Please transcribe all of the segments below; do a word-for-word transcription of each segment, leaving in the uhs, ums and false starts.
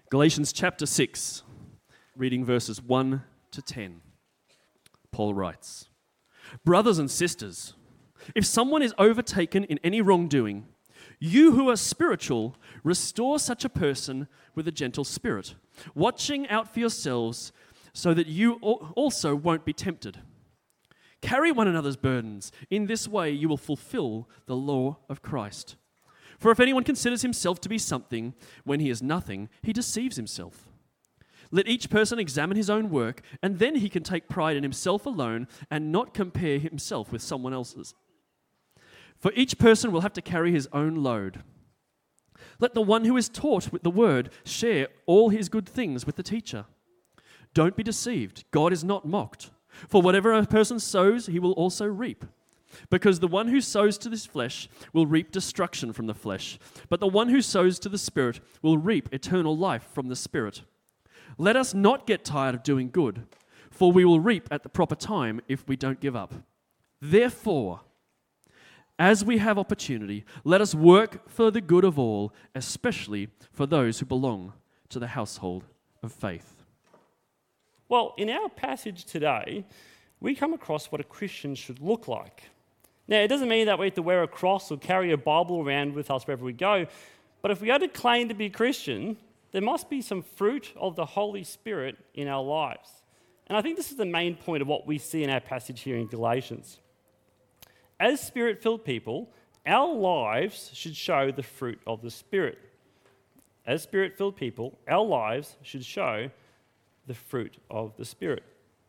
Galatians chapter six, reading verses one to ten. Paul writes, "Brothers and sisters, if someone is overtaken in any wrongdoing, you who are spiritual, restore such a person with a gentle spirit, watching out for yourselves so that you also won't be tempted. Carry one another's burdens. In this way you will fulfill the law of Christ. For if anyone considers himself to be something when he is nothing, he deceives himself. Let each person examine his own work, and then he can take pride in himself alone and not compare himself with someone else's. For each person will have to carry his own load. Let the one who is taught with the word share all his good things with the teacher. Don't be deceived. God is not mocked. For whatever a person sows, he will also reap. Because the one who sows to this flesh will reap destruction from the flesh, but the one who sows to the Spirit will reap eternal life from the Spirit. Let us not get tired of doing good, for we will reap at the proper time if we don't give up. Therefore, as we have opportunity, let us work for the good of all, especially for those who belong to the household of faith." Well, in our passage today, we come across what a Christian should look like. Now, it doesn't mean that we have to wear a cross or carry a Bible around with us wherever we go, but if we are to claim to be Christian, there must be some fruit of the Holy Spirit in our lives. And I think this is the main point of what we see in our passage here in Galatians. As Spirit-filled people, our lives should show the fruit of the Spirit. As Spirit-filled people, our lives should show the fruit of the Spirit.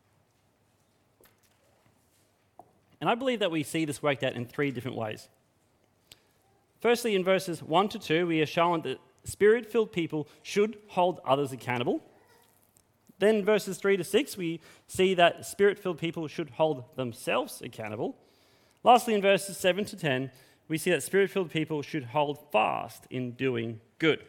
And I believe that we see this worked out in three different ways. Firstly, in verses one to two, we are shown that Spirit-filled people should hold others accountable. Then in verses three to six, we see that Spirit-filled people should hold themselves accountable. Lastly, in verses seven to ten, we see that Spirit-filled people should hold fast in doing good.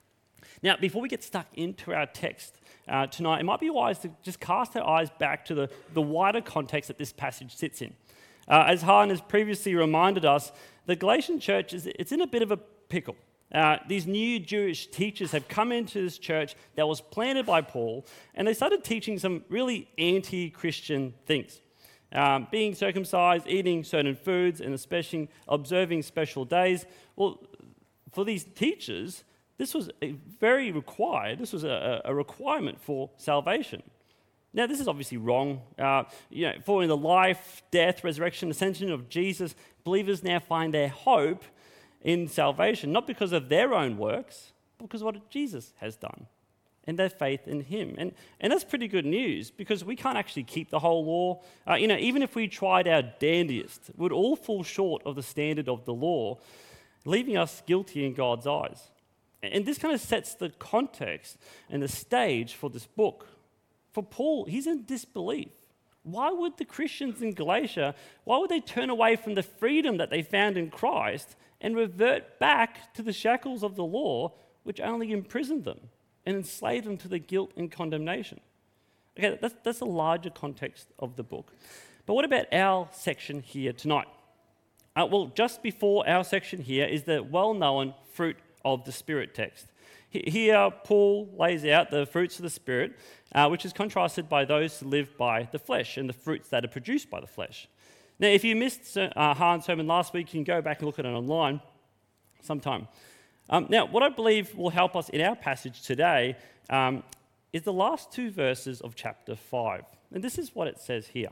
Now, before we get stuck into our text uh, tonight, it might be wise to just cast our eyes back to the, the wider context that this passage sits in. Uh, as Han has previously reminded us, the Galatian church is it's in a bit of a pickle. Uh, these new Jewish teachers have come into this church that was planted by Paul, and they started teaching some really anti-Christian things. Um, being circumcised, eating certain foods, and especially observing special days. Well, for these teachers, this was a very required, this was a, a requirement for salvation. Now, this is obviously wrong. Uh, you know, following the life, death, resurrection, ascension of Jesus, believers now find their hope in salvation, not because of their own works, but because of what Jesus has done and their faith in him. And, and that's pretty good news, because we can't actually keep the whole law. Uh, you know, even if we tried our dandiest, it would all fall short of the standard of the law, leaving us guilty in God's eyes. And this kind of sets the context and the stage for this book. For Paul, he's in disbelief. Why would the Christians in Galatia, why would they turn away from the freedom that they found in Christ and revert back to the shackles of the law, which only imprisoned them and enslaved them to the guilt and condemnation? Okay, that's, that's a larger context of the book. But what about our section here tonight? Uh, well, just before our section here is the well-known fruit of the Spirit text. Here, Paul lays out the fruits of the Spirit, uh, which is contrasted by those who live by the flesh and the fruits that are produced by the flesh. Now, if you missed uh, Han's sermon last week, you can go back and look at it online sometime. Um, now, what I believe will help us in our passage today um, is the last two verses of chapter five. And this is what it says here.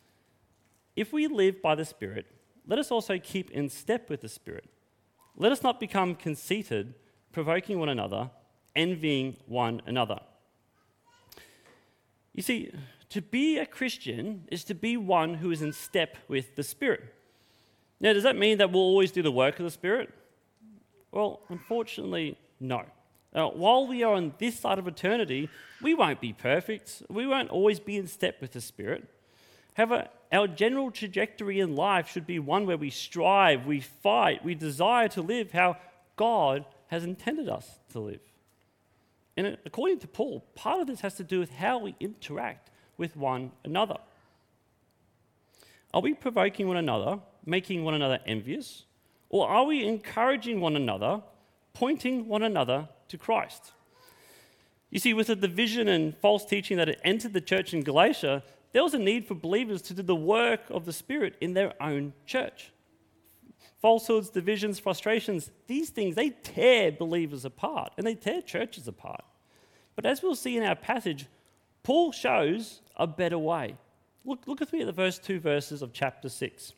If we live by the Spirit, let us also keep in step with the Spirit. Let us not become conceited, provoking one another, envying one another. You see, to be a Christian is to be one who is in step with the Spirit. Now, does that mean that we'll always do the work of the Spirit? Well, unfortunately, no. Uh, while we are on this side of eternity, we won't be perfect. We won't always be in step with the Spirit. However, our general trajectory in life should be one where we strive, we fight, we desire to live how God has intended us to live. And according to Paul, part of this has to do with how we interact with one another. Are we provoking one another, making one another envious? Or are we encouraging one another, pointing one another to Christ? You see, with the division and false teaching that had entered the church in Galatia, there was a need for believers to do the work of the Spirit in their own church. Falsehoods, divisions, frustrations, these things, they tear believers apart and they tear churches apart. But as we'll see in our passage, Paul shows a better way. Look, look with me at the first two verses of chapter six.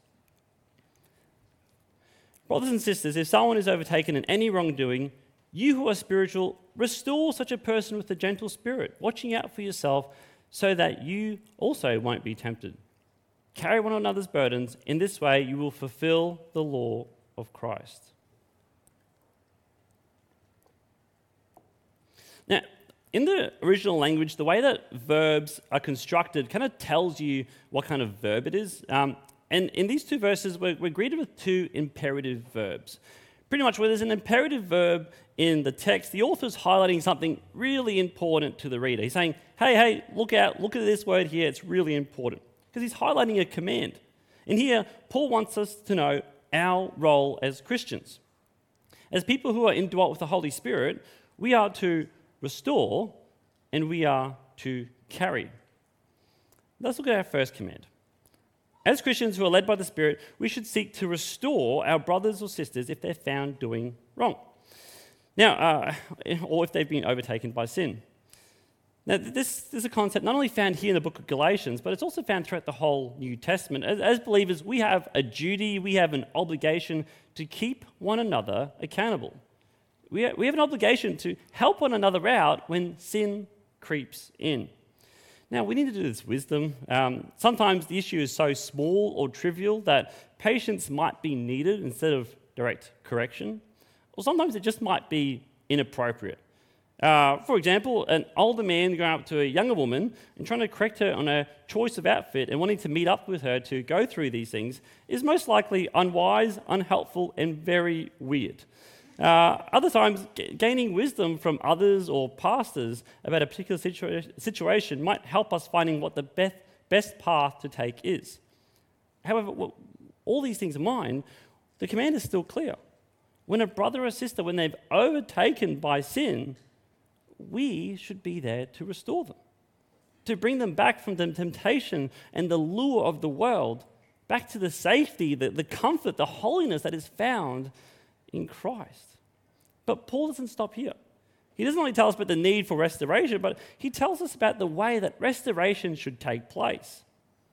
Brothers and sisters, if someone is overtaken in any wrongdoing, you who are spiritual, restore such a person with a gentle spirit, watching out for yourself, so that you also won't be tempted. Carry one another's burdens. In this way, you will fulfill the law of Christ. Now, in the original language, the way that verbs are constructed kind of tells you what kind of verb it is. Um, and in these two verses, we're, we're greeted with two imperative verbs. Pretty much where there's an imperative verb in the text, the author's highlighting something really important to the reader. He's saying, hey, hey, look out, look at this word here, it's really important. Because he's highlighting a command. And here, Paul wants us to know our role as Christians. As people who are indwelt with the Holy Spirit, we are to restore and we are to carry. Let's look at our first command. As Christians who are led by the Spirit, we should seek to restore our brothers or sisters if they're found doing wrong. Now, uh, or if they've been overtaken by sin. Now, this, this is a concept not only found here in the book of Galatians, but it's also found throughout the whole New Testament. As, as believers, we have a duty, we have an obligation to keep one another accountable. We have, we have an obligation to help one another out when sin creeps in. Now, we need to do this with wisdom. Um, sometimes the issue is so small or trivial that patience might be needed instead of direct correction. Or sometimes it just might be inappropriate. Uh, for example, an older man going up to a younger woman and trying to correct her on her choice of outfit and wanting to meet up with her to go through these things is most likely unwise, unhelpful, and very weird. Uh, other times, g- gaining wisdom from others or pastors about a particular situa- situation might help us finding what the best, best path to take is. However, w- all these things in mind, the command is still clear. When a brother or sister, when they've overtaken by sin, we should be there to restore them, to bring them back from the temptation and the lure of the world, back to the safety, the, the comfort, the holiness that is found in Christ. But Paul doesn't stop here. He doesn't only tell us about the need for restoration, but he tells us about the way that restoration should take place.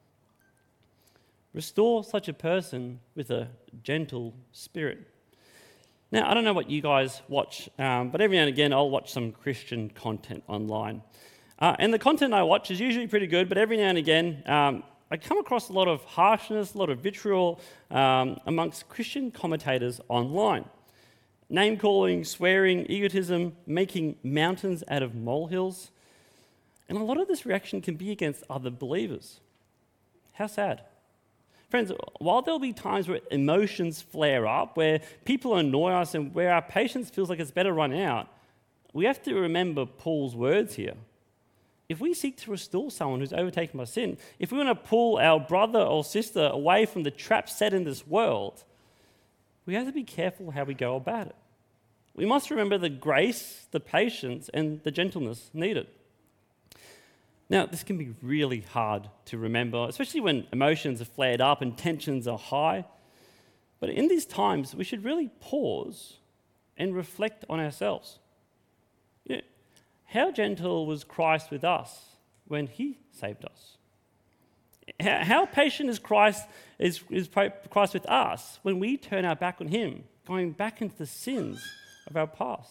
Restore such a person with a gentle spirit. Now, I don't know what you guys watch, um, but every now and again I'll watch some Christian content online. Uh, and the content I watch is usually pretty good, but every now and again um, I come across a lot of harshness, a lot of vitriol um, amongst Christian commentators online. Name-calling, swearing, egotism, making mountains out of molehills. And a lot of this reaction can be against other believers. How sad. Friends, while there'll be times where emotions flare up, where people annoy us and where our patience feels like it's better run out, we have to remember Paul's words here. If we seek to restore someone who's overtaken by sin, if we want to pull our brother or sister away from the trap set in this world, we have to be careful how we go about it. We must remember the grace, the patience, and the gentleness needed. Now, this can be really hard to remember, especially when emotions are flared up and tensions are high. But in these times, we should really pause and reflect on ourselves. You know, how gentle was Christ with us when he saved us? How, how patient is Christ, is, is Christ with us when we turn our back on him, going back into the sins of our past?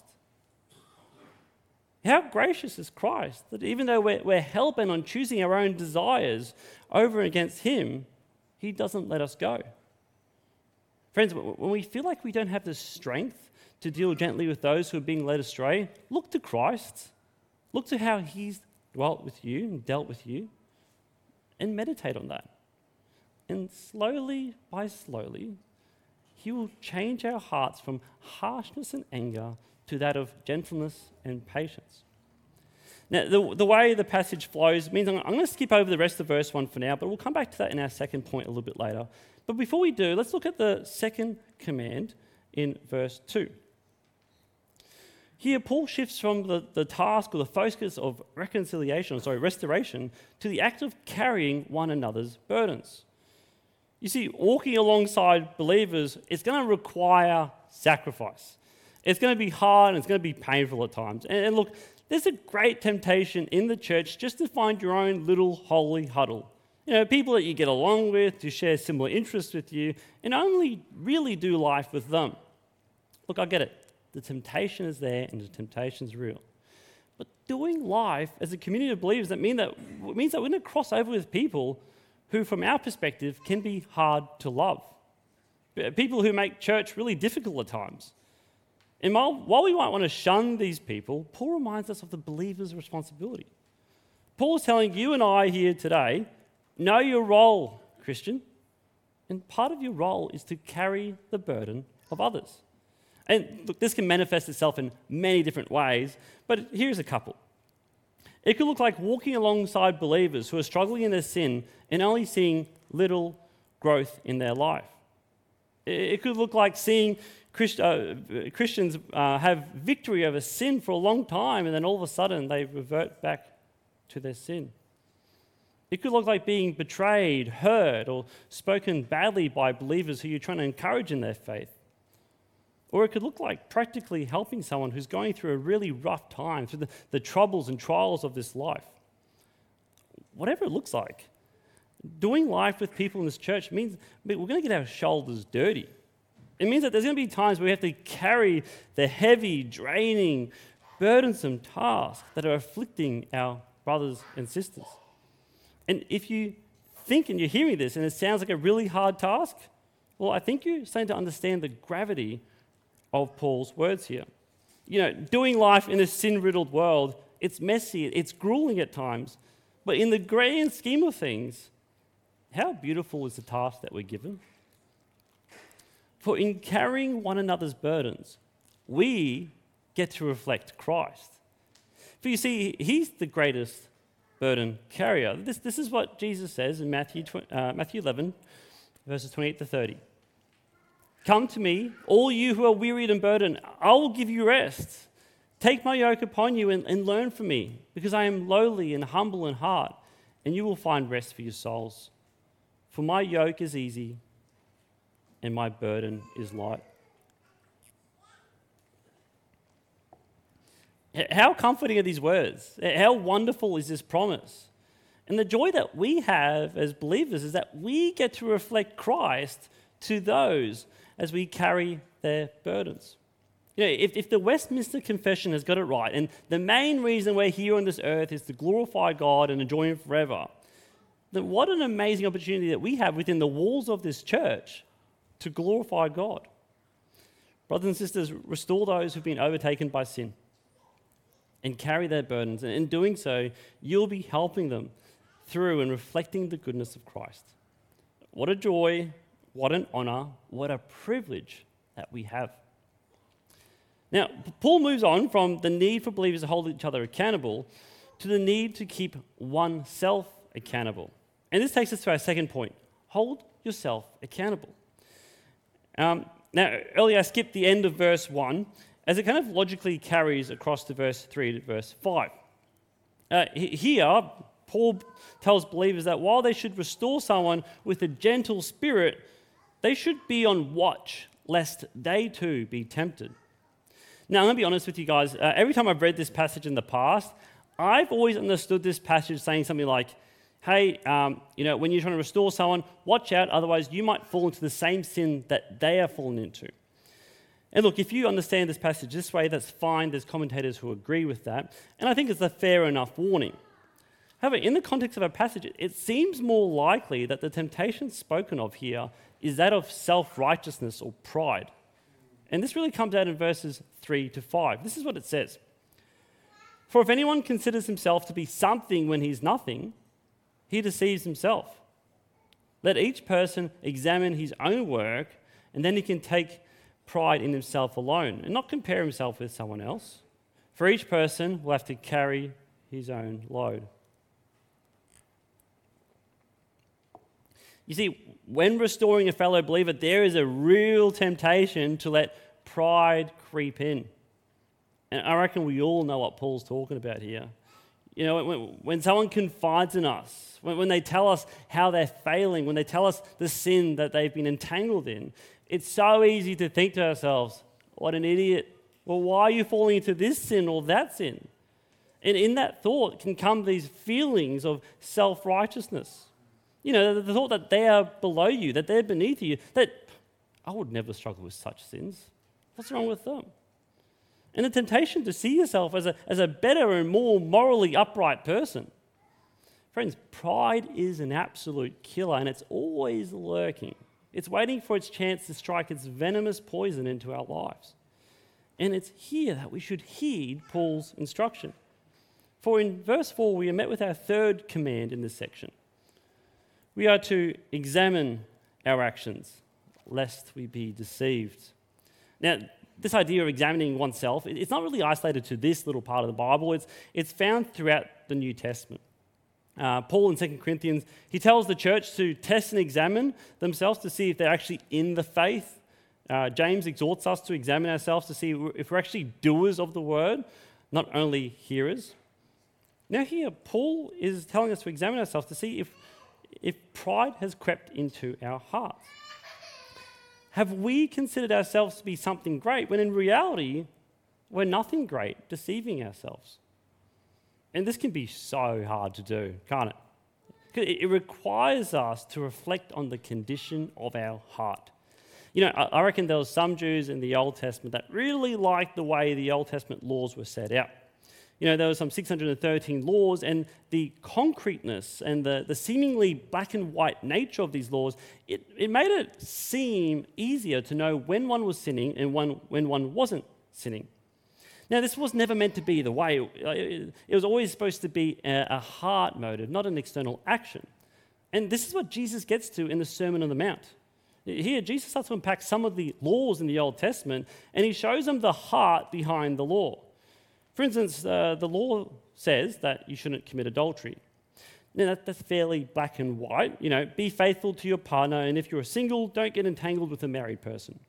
How gracious is Christ that even though we're, we're hell-bent on choosing our own desires over and against him, he doesn't let us go. Friends, when we feel like we don't have the strength to deal gently with those who are being led astray, look to Christ. Look to how he's dwelt with you and dealt with you, and meditate on that. And slowly by slowly, he will change our hearts from harshness and anger to that of gentleness and patience. Now, the, the way the passage flows means I'm, I'm going to skip over the rest of verse one for now, but we'll come back to that in our second point a little bit later. But before we do, let's look at the second command in verse two. Here, Paul shifts from the, the task or the focus of reconciliation, sorry, restoration, to the act of carrying one another's burdens. You see, walking alongside believers is going to require sacrifice. It's going to be hard and it's going to be painful at times. And, and look, there's a great temptation in the church just to find your own little holy huddle. You know, people that you get along with, to share similar interests with you, and only really do life with them. Look, I get it. The temptation is there and the temptation is real. But doing life as a community of believers, that mean that it means that we're going to cross over with people who, from our perspective, can be hard to love. People who make church really difficult at times. And while, while we might want to shun these people, Paul reminds us of the believer's responsibility. Paul is telling you and I here today, know your role, Christian. And part of your role is to carry the burden of others. And look, this can manifest itself in many different ways, but here's a couple. It could look like walking alongside believers who are struggling in their sin and only seeing little growth in their life. It could look like seeing Christ, uh, Christians uh, have victory over sin for a long time, and then all of a sudden they revert back to their sin. It could look like being betrayed, hurt, or spoken badly by believers who you're trying to encourage in their faith. Or it could look like practically helping someone who's going through a really rough time, through the, the troubles and trials of this life. Whatever it looks like, doing life with people in this church means we're going to get our shoulders dirty. It means that there's going to be times where we have to carry the heavy, draining, burdensome tasks that are afflicting our brothers and sisters. And if you think and you're hearing this and it sounds like a really hard task, well, I think you're starting to understand the gravity of Paul's words here. You know, doing life in a sin-riddled world, it's messy, it's grueling at times, but in the grand scheme of things, how beautiful is the task that we're given? For in carrying one another's burdens, we get to reflect Christ. For you see, he's the greatest burden carrier. This, this is what Jesus says in Matthew, uh, Matthew eleven, verses twenty-eight to thirty. Come to me, all you who are wearied and burdened, I will give you rest. Take my yoke upon you and, and learn from me, because I am lowly and humble in heart, and you will find rest for your souls. For my yoke is easy and my burden is light. How comforting are these words? How wonderful is this promise? And the joy that we have as believers is that we get to reflect Christ to those as we carry their burdens. You know, if, if the Westminster Confession has got it right, and the main reason we're here on this earth is to glorify God and enjoy Him forever, then what an amazing opportunity that we have within the walls of this church to glorify God. Brothers and sisters, restore those who've been overtaken by sin and carry their burdens. And in doing so, you'll be helping them through and reflecting the goodness of Christ. What a joy, what an honor, what a privilege that we have. Now, Paul moves on from the need for believers to hold each other accountable to the need to keep oneself accountable. And this takes us to our second point. Hold yourself accountable. Um, now, earlier I skipped the end of verse one, as it kind of logically carries across to verse three to verse five. Uh, here, Paul tells believers that while they should restore someone with a gentle spirit, they should be on watch, lest they too be tempted. Now, I'm going to be honest with you guys. Uh, every time I've read this passage in the past, I've always understood this passage saying something like, hey, um, you know, when you're trying to restore someone, watch out, otherwise you might fall into the same sin that they are fallen into. And look, if you understand this passage this way, that's fine. There's commentators who agree with that. And I think it's a fair enough warning. However, in the context of our passage, it seems more likely that the temptation spoken of here is that of self-righteousness or pride. And this really comes out in verses three to five. This is what it says. For if anyone considers himself to be something when he's nothing, he deceives himself. Let each person examine his own work, and then he can take pride in himself alone and not compare himself with someone else. For each person will have to carry his own load. You see, when restoring a fellow believer, there is a real temptation to let pride creep in. And I reckon we all know what Paul's talking about here. You know, when, when someone confides in us, when, when they tell us how they're failing, when they tell us the sin that they've been entangled in, it's so easy to think to ourselves, what an idiot. Well, why are you falling into this sin or that sin? And in that thought can come these feelings of self-righteousness. You know, the, the thought that they are below you, that they're beneath you, that I would never struggle with such sins. What's wrong with them? And the temptation to see yourself as a, as a better and more morally upright person. Friends, pride is an absolute killer, and it's always lurking. It's waiting for its chance to strike its venomous poison into our lives. And it's here that we should heed Paul's instruction. For in verse four, we are met with our third command in this section. We are to examine our actions, lest we be deceived. Now, this idea of examining oneself, it's not really isolated to this little part of the Bible. It's, it's found throughout the New Testament. Uh, Paul in Second Corinthians, he tells the church to test and examine themselves to see if they're actually in the faith. Uh, James exhorts us to examine ourselves to see if we're actually doers of the word, not only hearers. Now here, Paul is telling us to examine ourselves to see if, if pride has crept into our hearts. Have we considered ourselves to be something great when in reality we're nothing great, deceiving ourselves? And this can be so hard to do, can't it? It requires us to reflect on the condition of our heart. You know, I reckon there was some Jews in the Old Testament that really liked the way the Old Testament laws were set out. You know, there were some six hundred thirteen laws, and the concreteness and the, the seemingly black and white nature of these laws, it, it made it seem easier to know when one was sinning and when, when one wasn't sinning. Now, this was never meant to be the way. It, it was always supposed to be a, a heart motive, not an external action. And this is what Jesus gets to in the Sermon on the Mount. Here, Jesus starts to unpack some of the laws in the Old Testament, and he shows them the heart behind the law. For instance, uh, the law says that you shouldn't commit adultery. Now, that, that's fairly black and white. You know, be faithful to your partner, and if you're single, don't get entangled with a married person.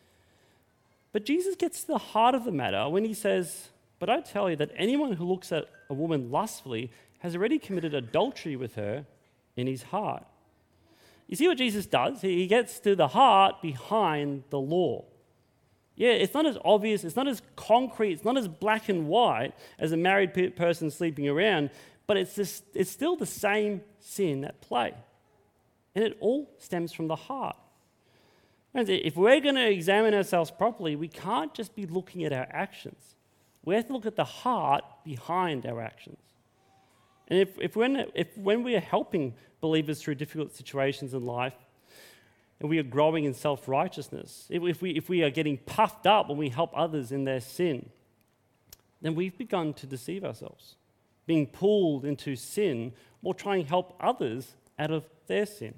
But Jesus gets to the heart of the matter when he says, but I tell you that anyone who looks at a woman lustfully has already committed adultery with her in his heart. You see what Jesus does? He gets to the heart behind the law. Yeah, it's not as obvious, it's not as concrete, it's not as black and white as a married pe- person sleeping around, but it's, just, it's still the same sin at play. And it all stems from the heart. And if we're going to examine ourselves properly, we can't just be looking at our actions. We have to look at the heart behind our actions. And if, if, when, if when we are helping believers through difficult situations in life, and we are growing in self-righteousness, if, if, we, if we are getting puffed up when we help others in their sin, then we've begun to deceive ourselves, being pulled into sin while trying to help others out of their sin.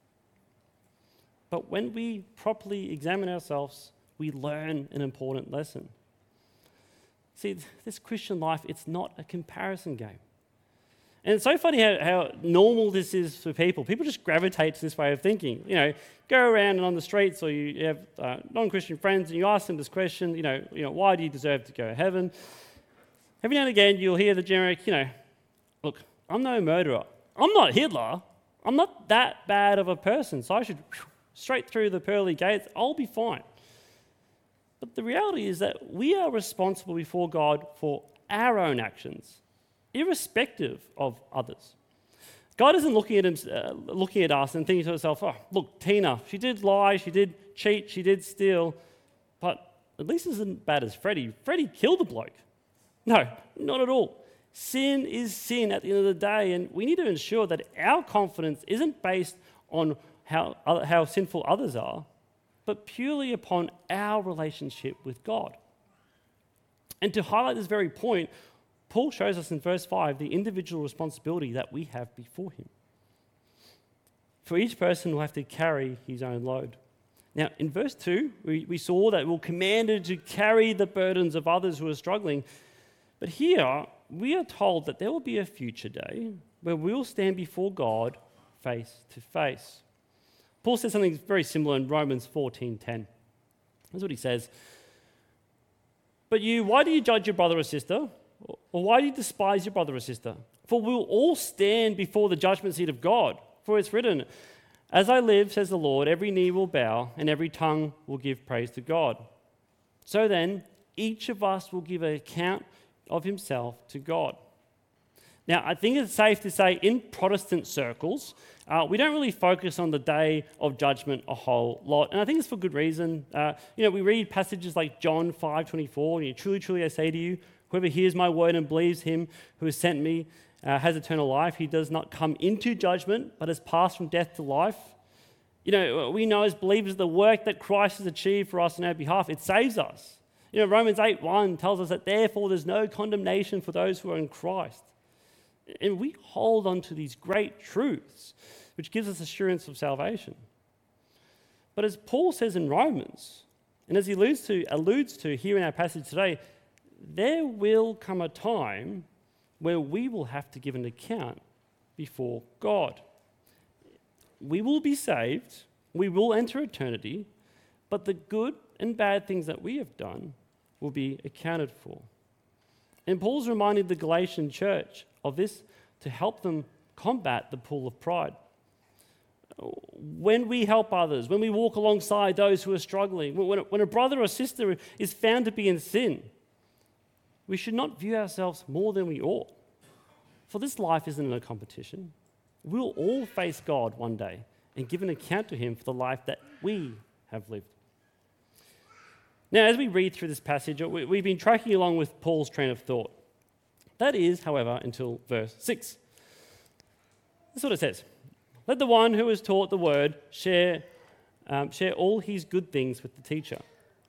But when we properly examine ourselves, we learn an important lesson. See, this Christian life, it's not a comparison game. And it's so funny how, how normal this is for people. People just gravitate to this way of thinking. You know, go around and on the streets, or you have uh, non-Christian friends, and you ask them this question, you know, you know, why do you deserve to go to heaven? Every now and again, you'll hear the generic, you know, look, I'm no murderer. I'm not Hitler. I'm not that bad of a person, so I should whew, straight through the pearly gates. I'll be fine. But the reality is that we are responsible before God for our own actions, irrespective of others. God isn't looking at him, uh, looking at us and thinking to himself, oh, look, Tina, she did lie, she did cheat, she did steal, but at least isn't bad as Freddie. Freddie killed a bloke. No, not at all. Sin is sin at the end of the day, and we need to ensure that our confidence isn't based on how, how sinful others are, but purely upon our relationship with God. And to highlight this very point, Paul shows us in verse five the individual responsibility that we have before him. For each person will have to carry his own load. Now, in verse two, we, we saw that we're commanded to carry the burdens of others who are struggling. But here, we are told that there will be a future day where we'll stand before God face to face. Paul says something very similar in Romans fourteen ten. That's what he says. But you, why do you judge your brother or sister? Or why do you despise your brother or sister? For we will all stand before the judgment seat of God. For it's written, as I live, says the Lord, every knee will bow and every tongue will give praise to God. So then, each of us will give an account of himself to God. Now, I think it's safe to say in Protestant circles, uh, we don't really focus on the day of judgment a whole lot. And I think it's for good reason. Uh, you know, we read passages like John five twenty-four, and truly, truly I say to you, whoever hears my word and believes him who has sent me uh, has eternal life. He does not come into judgment, but has passed from death to life. You know, we know as believers the work that Christ has achieved for us on our behalf, it saves us. You know, Romans eight one tells us that therefore there's no condemnation for those who are in Christ. And we hold on to these great truths, which gives us assurance of salvation. But as Paul says in Romans, and as he alludes to, alludes to here in our passage today, there will come a time where we will have to give an account before God. We will be saved, we will enter eternity, but the good and bad things that we have done will be accounted for. And Paul's reminding the Galatian church of this to help them combat the pull of pride. When we help others, when we walk alongside those who are struggling, when, when a brother or sister is found to be in sin, we should not view ourselves more than we ought. For this life isn't a competition. We'll all face God one day and give an account to him for the life that we have lived. Now, as we read through this passage, we've been tracking along with Paul's train of thought. That is, however, until verse six. This is what it says. Let the one who is taught the word share, um, share all his good things with the teacher.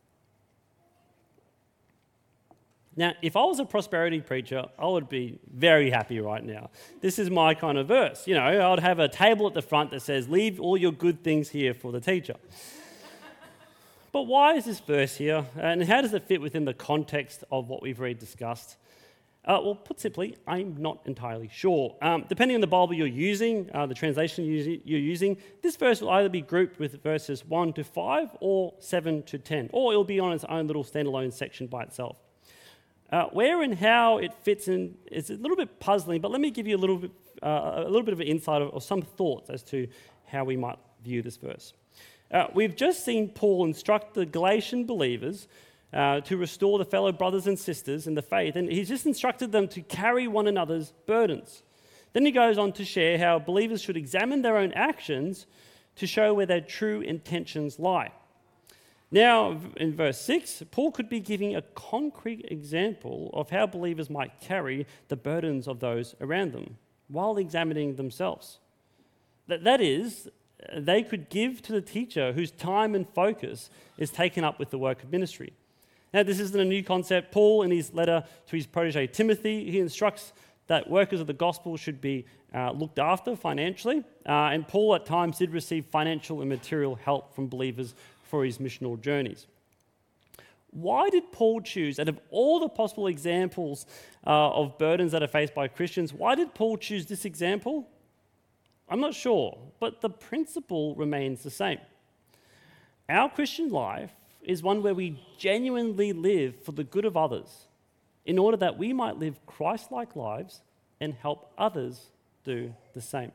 Now, if I was a prosperity preacher, I would be very happy right now. This is my kind of verse. You know, I would have a table at the front that says, leave all your good things here for the teacher. But why is this verse here? And how does it fit within the context of what we've already discussed? Uh, well, put simply, I'm not entirely sure. Um, depending on the Bible you're using, uh, the translation you're using, this verse will either be grouped with verses one to five or seven to ten, or it'll be on its own little standalone section by itself. Uh, where and how it fits in is a little bit puzzling, but let me give you a little bit, uh, a little bit of an insight or some thoughts as to how we might view this verse. Uh, we've just seen Paul instruct the Galatian believers uh, to restore the fellow brothers and sisters in the faith, and he's just instructed them to carry one another's burdens. Then he goes on to share how believers should examine their own actions to show where their true intentions lie. Now, in verse six, Paul could be giving a concrete example of how believers might carry the burdens of those around them while examining themselves. That, that is, they could give to the teacher whose time and focus is taken up with the work of ministry. Now, this isn't a new concept. Paul, in his letter to his protege Timothy, he instructs that workers of the gospel should be uh, looked after financially. Uh, and Paul, at times, did receive financial and material help from believers for his missional journeys. Why did Paul choose, out of all the possible examples uh, of burdens that are faced by Christians, why did Paul choose this example? I'm not sure, but the principle remains the same. Our Christian life is one where we genuinely live for the good of others in order that we might live Christ-like lives and help others do the same.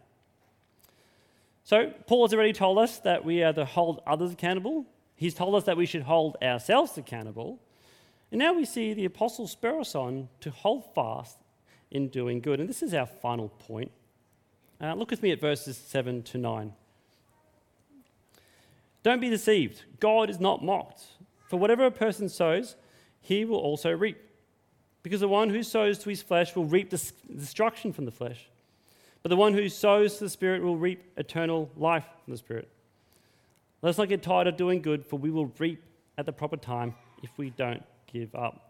So Paul has already told us that we are to hold others accountable. He's told us that we should hold ourselves accountable. And now we see the apostle spur us on to hold fast in doing good. And this is our final point. Uh, look with me at verses seven to nine. Don't be deceived. God is not mocked. For whatever a person sows, he will also reap. Because the one who sows to his flesh will reap destruction from the flesh. But the one who sows to the Spirit will reap eternal life from the Spirit. Let's not get tired of doing good, for we will reap at the proper time if we don't give up.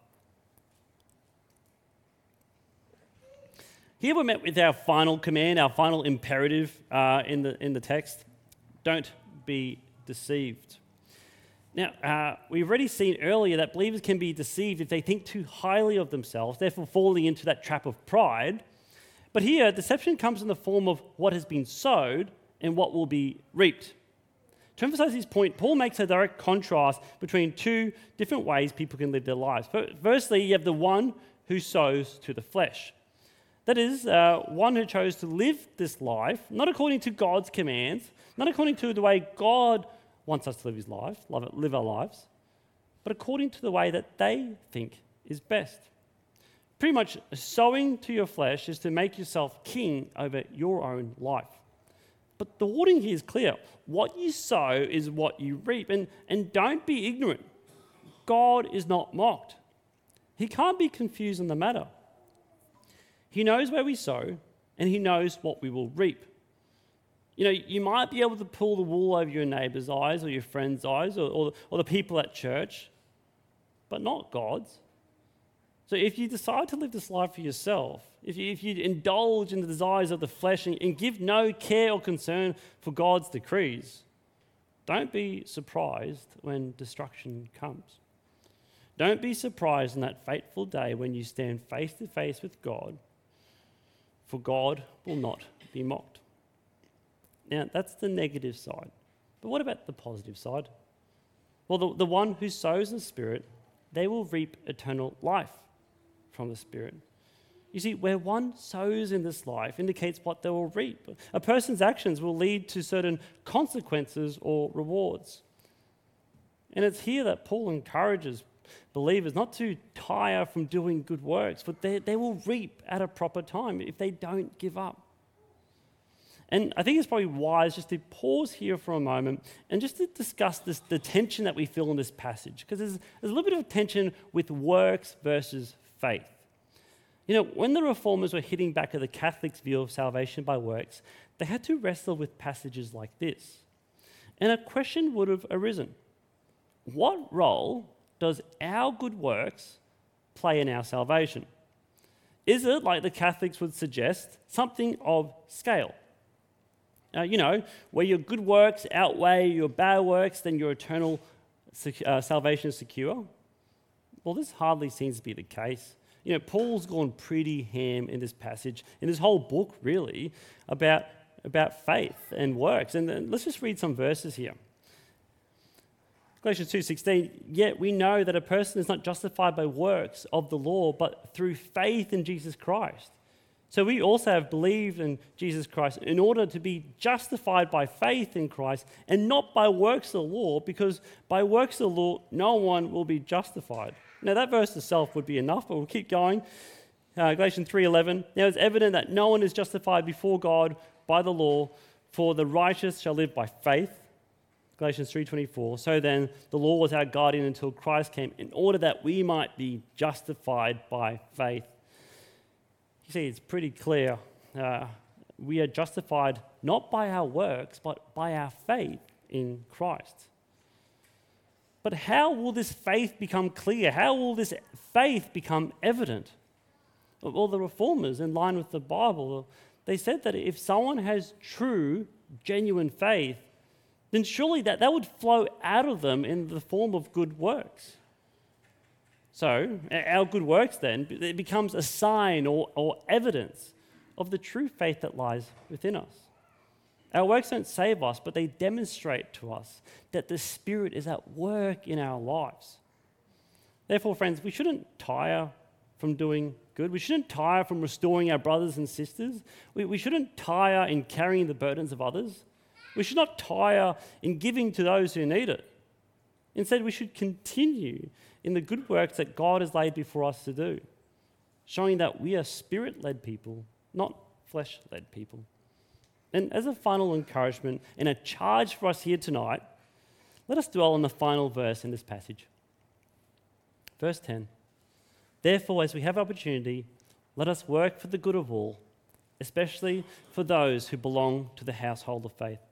Here we're met with our final command, our final imperative uh, in the in the text. Don't be deceived. Now, uh, we've already seen earlier that believers can be deceived if they think too highly of themselves, therefore falling into that trap of pride. But here, deception comes in the form of what has been sowed and what will be reaped. To emphasize his point, Paul makes a direct contrast between two different ways people can live their lives. Firstly, you have the one who sows to the flesh. That is, uh, one who chose to live this life, not according to God's commands, not according to the way God wants us to live his life, live our lives, but according to the way that they think is best. Pretty much, sowing to your flesh is to make yourself king over your own life. But the warning here is clear. What you sow is what you reap. And, and don't be ignorant. God is not mocked. He can't be confused on the matter. He knows where we sow, and he knows what we will reap. You know, you might be able to pull the wool over your neighbour's eyes or your friend's eyes or, or, or the people at church, but not God's. So if you decide to live this life for yourself, if you, if you indulge in the desires of the flesh and, and give no care or concern for God's decrees, don't be surprised when destruction comes. Don't be surprised on that fateful day when you stand face to face with God, for God will not be mocked. Now, that's the negative side. But what about the positive side? Well, the, the one who sows in the Spirit, they will reap eternal life from the Spirit. You see, where one sows in this life indicates what they will reap. A person's actions will lead to certain consequences or rewards. And it's here that Paul encourages believers not to tire from doing good works, but they, they will reap at a proper time if they don't give up. And I think it's probably wise just to pause here for a moment and just to discuss this, the tension that we feel in this passage, because there's, there's a little bit of tension with works versus faith. You know, when the Reformers were hitting back at the Catholics' view of salvation by works, they had to wrestle with passages like this. And a question would have arisen. What role does our good works play in our salvation? Is it, like the Catholics would suggest, something of scale? Uh, you know, where your good works outweigh your bad works, then your eternal sec- uh, salvation is secure? Well, this hardly seems to be the case. You know, Paul's gone pretty ham in this passage, in this whole book, really, about, about faith and works. And then let's just read some verses here. Galatians two sixteen, yet we know that a person is not justified by works of the law, but through faith in Jesus Christ. So we also have believed in Jesus Christ in order to be justified by faith in Christ and not by works of the law, because by works of the law, no one will be justified. Now that verse itself would be enough, but we'll keep going. Uh, Galatians three eleven, now it's evident that no one is justified before God by the law, for the righteous shall live by faith. Galatians three twenty-four, so then the law was our guardian until Christ came in order that we might be justified by faith. You see, it's pretty clear. Uh, we are justified not by our works, but by our faith in Christ. But how will this faith become clear? How will this faith become evident? Well, the Reformers, in line with the Bible, they said that if someone has true, genuine faith, then surely that, that would flow out of them in the form of good works. So, our good works then, it becomes a sign or, or evidence of the true faith that lies within us. Our works don't save us, but they demonstrate to us that the Spirit is at work in our lives. Therefore, friends, we shouldn't tire from doing good. We shouldn't tire from restoring our brothers and sisters. We, we shouldn't tire in carrying the burdens of others. We should not tire in giving to those who need it. Instead, we should continue in the good works that God has laid before us to do, showing that we are Spirit-led people, not flesh-led people. And as a final encouragement and a charge for us here tonight, let us dwell on the final verse in this passage. Verse ten, therefore, as we have opportunity, let us work for the good of all, especially for those who belong to the household of faith.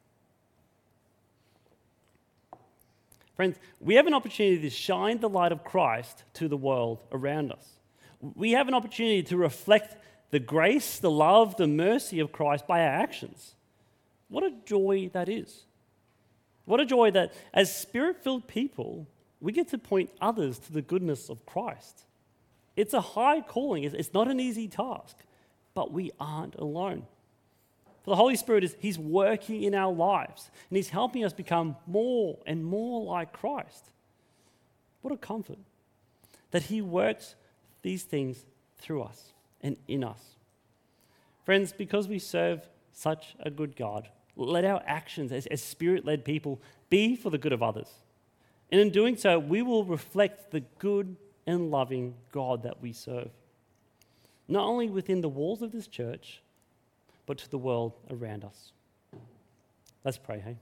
Friends, we have an opportunity to shine the light of Christ to the world around us. We have an opportunity to reflect the grace, the love, the mercy of Christ by our actions. What a joy that is. What a joy that as Spirit-filled people, we get to point others to the goodness of Christ. It's a high calling. It's not an easy task, but we aren't alone. For the Holy Spirit is He's working in our lives, and He's helping us become more and more like Christ. What a comfort that He works these things through us and in us. Friends, because we serve such a good God, let our actions as, as Spirit-led people be for the good of others. And in doing so, we will reflect the good and loving God that we serve, not only within the walls of this church, but to the world around us. Let's pray, hey?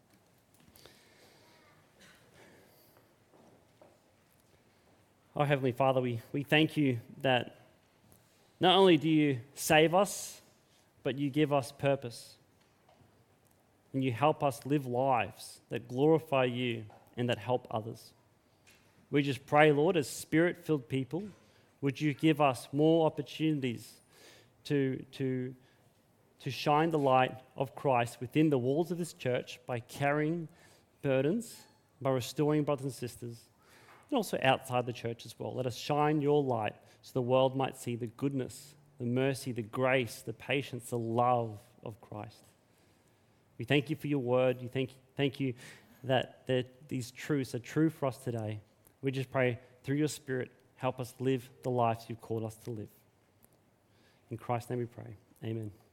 Oh, Heavenly Father, we, we thank you that not only do you save us, but you give us purpose. And you help us live lives that glorify you and that help others. We just pray, Lord, as Spirit-filled people, would you give us more opportunities to, to, to shine the light of Christ within the walls of this church by carrying burdens, by restoring brothers and sisters, and also outside the church as well. Let us shine your light so the world might see the goodness, the mercy, the grace, the patience, the love of Christ. We thank you for your word. You thank, thank you that, that these truths are true for us today. We just pray through your Spirit, help us live the lives you've called us to live. In Christ's name we pray. Amen.